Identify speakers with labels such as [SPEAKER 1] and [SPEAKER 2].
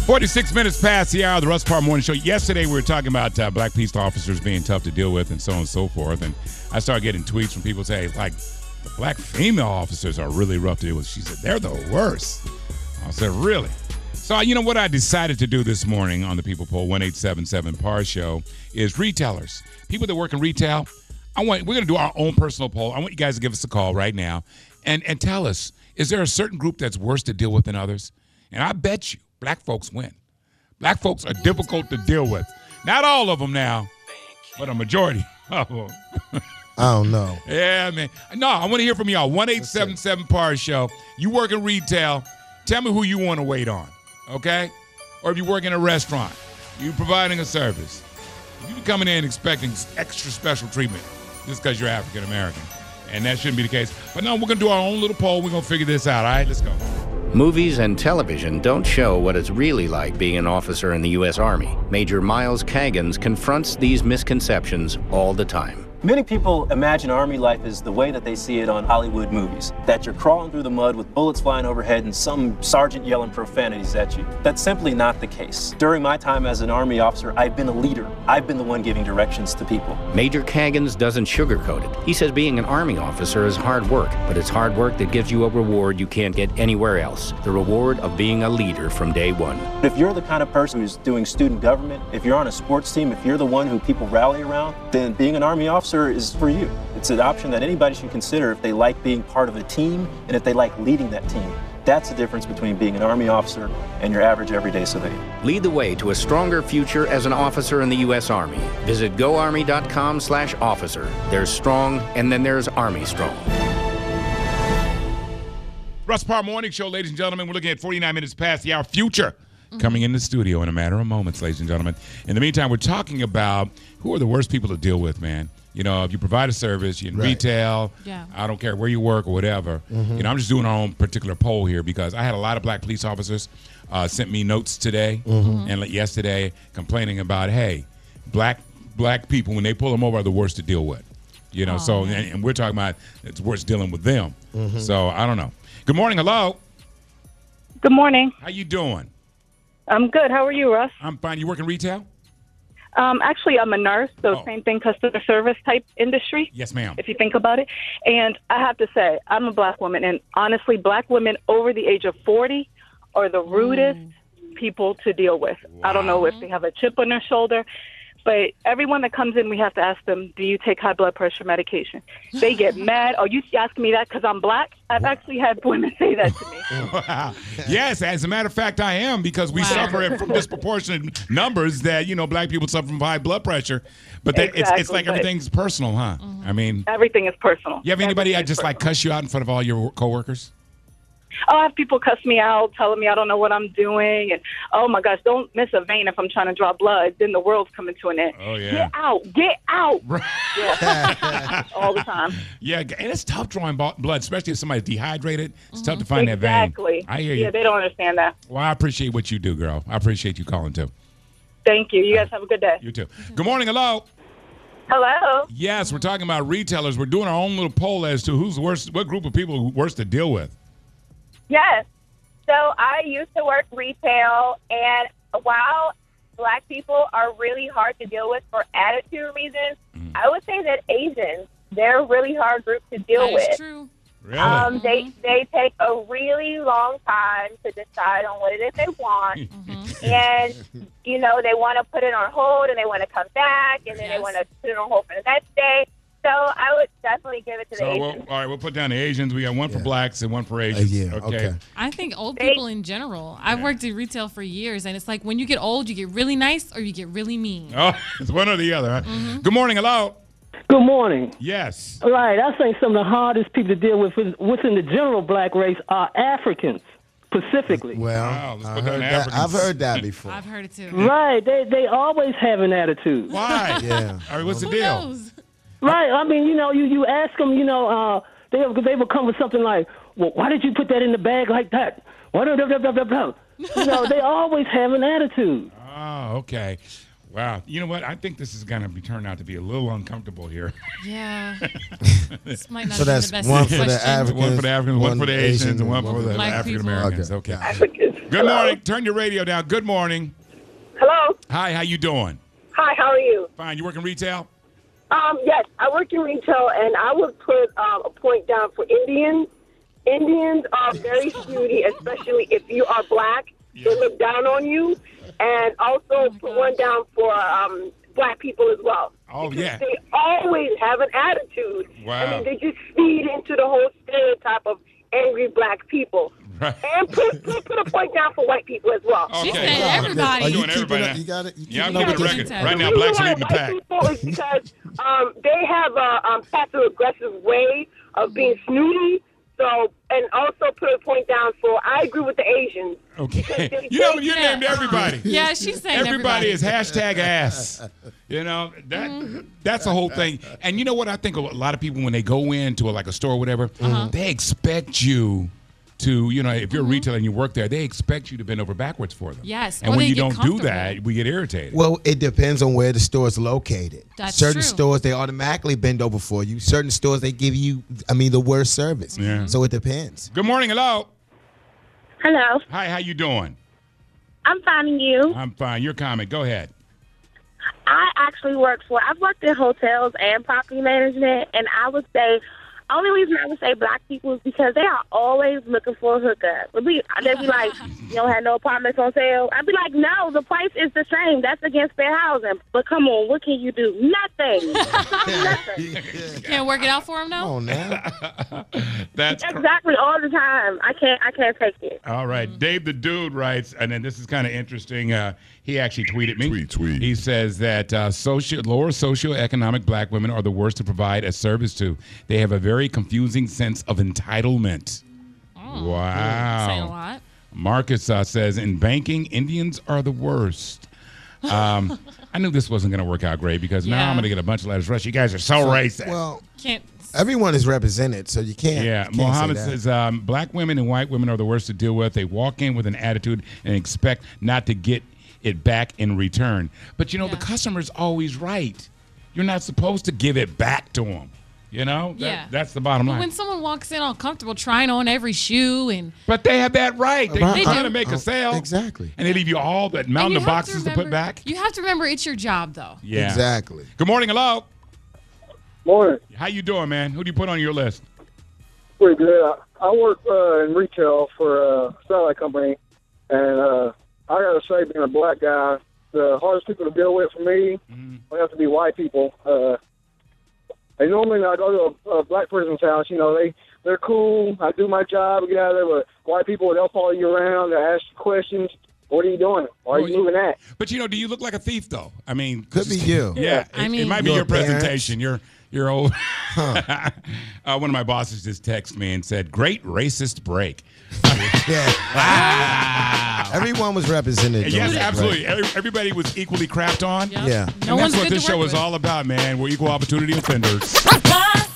[SPEAKER 1] 46 minutes past the hour of the Russ Parr Morning Show. Yesterday, we were talking about black police officers being tough to deal with and so on and so forth. And I started getting tweets from people saying, like, the black female officers are really rough to deal with. She said, they're the worst. I said, really? So, you know what I decided to do this morning on the People Poll 1877 Parr Show is retailers. People that work in retail, we're going to do our own personal poll. I want you guys to give us a call right now and tell us, is there a certain group that's worse to deal with than others? And I bet you black folks win. Black folks are difficult to deal with. Not all of them now, but a majority of them.
[SPEAKER 2] I don't know.
[SPEAKER 1] Yeah, man. No, I want to hear from y'all. 1877 Parr Show. You work in retail. Tell me who you want to wait on, okay? Or if you work in a restaurant, you providing a service. You coming in expecting extra special treatment just because you're African American. And that shouldn't be the case. But no, we're going to do our own little poll. We're going to figure this out. All right, let's go.
[SPEAKER 3] Movies and television don't show what it's really like being an officer in the U.S. Army. Major Miles Kaggans confronts these misconceptions all the time.
[SPEAKER 4] Many people imagine Army life as the way that they see it on Hollywood movies, that you're crawling through the mud with bullets flying overhead and some sergeant yelling profanities at you. That's simply not the case. During my time as an Army officer, I've been a leader. I've been the one giving directions to people.
[SPEAKER 3] Major Kaggans doesn't sugarcoat it. He says being an Army officer is hard work, but it's hard work that gives you a reward you can't get anywhere else. The reward of being a leader from day one.
[SPEAKER 4] If you're the kind of person who's doing student government, if you're on a sports team, if you're the one who people rally around, then being an Army officer is for you. It's an option that anybody should consider if they like being part of a team and if they like leading that team. That's the difference between being an Army officer and your average everyday civilian.
[SPEAKER 3] Lead the way to a stronger future as an officer in the U.S. Army. Visit goarmy.com/officer. There's strong, and then there's Army strong.
[SPEAKER 1] Russ Parr Morning Show, ladies and gentlemen. We're looking at 49 minutes past the hour. Future coming in the studio in a matter of moments, ladies and gentlemen. In the meantime, we're talking about who are the worst people to deal with, man. You know, if you provide a service, you're in retail, I don't care where you work or whatever. You know, I'm just doing our own particular poll here because I had a lot of black police officers sent me notes today and yesterday complaining about, hey, black people, when they pull them over, are the worst to deal with. You know, and we're talking about it's worse dealing with them. So I don't know. Good morning. Hello.
[SPEAKER 5] Good morning.
[SPEAKER 1] How you doing?
[SPEAKER 5] I'm good. How are you, Russ?
[SPEAKER 1] I'm fine. You work in retail?
[SPEAKER 5] Actually, I'm a nurse, so same thing, customer service type industry.
[SPEAKER 1] Yes, ma'am.
[SPEAKER 5] If you think about it. And I have to say, I'm a black woman, and honestly, black women over the age of 40 are the rudest people to deal with. Wow. I don't know if they have a chip on their shoulder, but everyone that comes in, we have to ask them, do you take high blood pressure medication? They get mad. Oh, you asking me that because I'm black? I've actually had women say that to me.
[SPEAKER 1] Wow. Yes, as a matter of fact, I am, because we suffer from disproportionate numbers that, you know, black people suffer from high blood pressure. But it's like everything's personal, huh? I mean,
[SPEAKER 5] everything is personal.
[SPEAKER 1] You have anybody just like cuss you out in front of all your coworkers?
[SPEAKER 5] I have people cuss me out, telling me I don't know what I'm doing, and oh my gosh, don't miss a vein if I'm trying to draw blood. Then the world's coming to an end.
[SPEAKER 1] Oh yeah,
[SPEAKER 5] get out! Yeah. All the time.
[SPEAKER 1] Yeah, and it's tough drawing blood, especially if somebody's dehydrated. It's tough to find that vein.
[SPEAKER 5] Exactly.
[SPEAKER 1] I hear you.
[SPEAKER 5] Yeah, they don't understand that.
[SPEAKER 1] Well, I appreciate what you do, girl. I appreciate you calling too.
[SPEAKER 5] Thank you. You guys have a good day.
[SPEAKER 1] You too. Good morning. Hello.
[SPEAKER 5] Hello.
[SPEAKER 1] Yes, we're talking about retailers. We're doing our own little poll as to who's worse. What group of people are worse to deal with?
[SPEAKER 6] Yes. So I used to work retail, and while black people are really hard to deal with for attitude reasons, I would say that Asians, they're a really hard group to deal with.
[SPEAKER 7] That's true.
[SPEAKER 1] Really?
[SPEAKER 6] They take a really long time to decide on what it is they want. And, you know, they want to put it on hold, and they want to come back, and then they want to put it on hold for the next day. So I would definitely give it to the Asians.
[SPEAKER 1] All right, we'll put down the Asians. We got one for blacks and one for Asians.
[SPEAKER 2] Okay.
[SPEAKER 7] I think old people in general. I've worked in retail for years, and it's like when you get old, you get really nice or you get really mean.
[SPEAKER 1] Oh, it's one or the other, huh? Good morning. Hello.
[SPEAKER 8] Good morning.
[SPEAKER 1] Yes.
[SPEAKER 8] Right. I think some of the hardest people to deal with within the general black race are Africans, specifically.
[SPEAKER 2] Well, I've heard that before.
[SPEAKER 7] I've heard it too.
[SPEAKER 8] Right. They always have an attitude.
[SPEAKER 1] Why?
[SPEAKER 2] Yeah.
[SPEAKER 1] All right, what's the
[SPEAKER 7] Who
[SPEAKER 1] deal?
[SPEAKER 7] knows?
[SPEAKER 8] Right. I mean, you know, you ask them, you know, they will come with something like, well, why did you put that in the bag like that? Why? You know, they always have an attitude.
[SPEAKER 1] Oh, okay. Wow. You know what? I think this is going to turn out to be a little uncomfortable here.
[SPEAKER 7] Yeah. This might not
[SPEAKER 2] So
[SPEAKER 7] be
[SPEAKER 2] that's
[SPEAKER 7] the best
[SPEAKER 2] one for the
[SPEAKER 7] question.
[SPEAKER 2] Africans,
[SPEAKER 1] One for the Africans, one for the Asians, and one for the
[SPEAKER 7] Black
[SPEAKER 1] African
[SPEAKER 7] people.
[SPEAKER 1] Americans. Okay.
[SPEAKER 5] Africans.
[SPEAKER 1] Good morning. Turn your radio down. Good morning.
[SPEAKER 5] Hello.
[SPEAKER 1] Hi, how you doing?
[SPEAKER 5] Hi, how are you?
[SPEAKER 1] Fine. You working retail?
[SPEAKER 5] Yes, I work in retail, and I would put a point down for Indians. Indians are very snooty, especially if you are black. They look down on you. And also put one down for black people as well.
[SPEAKER 1] Oh,
[SPEAKER 5] because
[SPEAKER 1] yeah.
[SPEAKER 5] They always have an attitude.
[SPEAKER 1] Wow.
[SPEAKER 5] I mean, they just feed into the whole stereotype of angry black people.
[SPEAKER 1] Right.
[SPEAKER 5] And put a point down for white people as well.
[SPEAKER 7] She
[SPEAKER 1] Okay.
[SPEAKER 7] said everybody.
[SPEAKER 2] Are you
[SPEAKER 1] Doing everybody
[SPEAKER 2] keeping up?
[SPEAKER 1] now.
[SPEAKER 2] You got it?
[SPEAKER 1] Yeah, I'm
[SPEAKER 7] keeping
[SPEAKER 1] keeping
[SPEAKER 7] up
[SPEAKER 1] the
[SPEAKER 7] with
[SPEAKER 1] record.
[SPEAKER 7] detail.
[SPEAKER 1] Right now,
[SPEAKER 5] The
[SPEAKER 1] blacks are
[SPEAKER 5] reason
[SPEAKER 1] leading the
[SPEAKER 5] why
[SPEAKER 1] pack.
[SPEAKER 5] white people is because they have a passive-aggressive way of being snooty. So, and also put a point down for, I agree with the Asians.
[SPEAKER 1] Okay. You know, you named everybody.
[SPEAKER 7] Yeah, she's saying
[SPEAKER 1] Everybody is hashtag ass. You know, that's the whole thing. And you know what? I think a lot of people, when they go into a store or whatever, they expect you to, you know, if you're a retailer and you work there, they expect you to bend over backwards for them.
[SPEAKER 7] Yes,
[SPEAKER 1] And
[SPEAKER 7] or
[SPEAKER 1] when
[SPEAKER 7] they
[SPEAKER 1] you
[SPEAKER 7] get
[SPEAKER 1] don't do
[SPEAKER 7] comfortable.
[SPEAKER 1] that, we get irritated.
[SPEAKER 2] Well, it depends on where the store is located.
[SPEAKER 7] That's
[SPEAKER 2] Certain
[SPEAKER 7] true.
[SPEAKER 2] stores, they automatically bend over for you. Certain stores, they give you, the worst service.
[SPEAKER 1] Yeah.
[SPEAKER 2] So it depends.
[SPEAKER 1] Good morning. Hello.
[SPEAKER 6] Hello.
[SPEAKER 1] Hi, how you doing?
[SPEAKER 6] I'm finding you.
[SPEAKER 1] I'm fine. Your comment. Go ahead.
[SPEAKER 6] I've worked in hotels and property management, and I would say, only reason I would say black people is because they are always looking for a hookup. They'd be like, you don't have no apartments on sale? I'd be like, no, the price is the same. That's against fair housing. But come on, what can you do? Nothing. Nothing.
[SPEAKER 7] Can't work it out for him now?
[SPEAKER 2] Oh, now.
[SPEAKER 1] That's
[SPEAKER 6] Exactly, all the time. I can't take it.
[SPEAKER 1] all right. Dave the Dude writes, and then this is kind of interesting. He actually tweeted me.
[SPEAKER 9] Tweet.
[SPEAKER 1] He says that lower socioeconomic black women are the worst to provide a service to. They have a very confusing sense of entitlement.
[SPEAKER 7] Oh,
[SPEAKER 1] Wow.
[SPEAKER 7] saying a lot.
[SPEAKER 1] Marcus says, in banking, Indians are the worst. I knew this wasn't going to work out great because now
[SPEAKER 7] Yeah.
[SPEAKER 1] I'm going to get a bunch of letters. Rush, you guys are so racist.
[SPEAKER 2] Well,
[SPEAKER 7] Can't.
[SPEAKER 2] everyone is represented, so you can't.
[SPEAKER 1] Yeah,
[SPEAKER 2] can't
[SPEAKER 1] Mohammed
[SPEAKER 2] say that.
[SPEAKER 1] says black women and white women are the worst to deal with. They walk in with an attitude and expect not to get it back in return. But you know, the customer's always right. You're not supposed to give it back to them. You know, that's the bottom line.
[SPEAKER 7] When someone walks in all comfortable, trying on every shoe
[SPEAKER 1] But they have that right. They're
[SPEAKER 2] They
[SPEAKER 1] trying
[SPEAKER 7] do.
[SPEAKER 1] to make a sale.
[SPEAKER 2] Exactly.
[SPEAKER 1] And they leave you all that mountain of boxes to put back.
[SPEAKER 7] You have to remember it's your job, though.
[SPEAKER 1] Yeah.
[SPEAKER 2] Exactly.
[SPEAKER 1] Good morning. Hello.
[SPEAKER 10] Morning.
[SPEAKER 1] How you doing, man? Who do you put on your list?
[SPEAKER 10] Pretty good. I work in retail for a satellite company, and I gotta say, being a black guy, the hardest people to deal with for me would have to be white people. And normally when I go to a black person's house, you know, they're cool. I do my job, I get out of there. But white people, they'll follow you around, they ask you questions. What are you doing? Why are you moving that?
[SPEAKER 1] But you know, do you look like a thief though? I mean,
[SPEAKER 2] Could be you.
[SPEAKER 1] Yeah,
[SPEAKER 7] I
[SPEAKER 1] it
[SPEAKER 7] mean-
[SPEAKER 1] might be
[SPEAKER 2] Your
[SPEAKER 1] your presentation. You're old.
[SPEAKER 2] Huh.
[SPEAKER 1] One of my bosses just texted me and said, "Great racist break."
[SPEAKER 2] Yeah.
[SPEAKER 1] Wow.
[SPEAKER 2] Everyone was represented.
[SPEAKER 1] Yes,
[SPEAKER 2] Right.
[SPEAKER 1] absolutely. Everybody was equally crapped on.
[SPEAKER 7] Yep.
[SPEAKER 2] Yeah.
[SPEAKER 7] No
[SPEAKER 1] And
[SPEAKER 7] one's
[SPEAKER 1] that's what
[SPEAKER 7] good
[SPEAKER 1] this
[SPEAKER 7] to
[SPEAKER 1] show
[SPEAKER 7] work
[SPEAKER 1] is
[SPEAKER 7] with.
[SPEAKER 1] all about, man. We're equal opportunity offenders.
[SPEAKER 11] Rise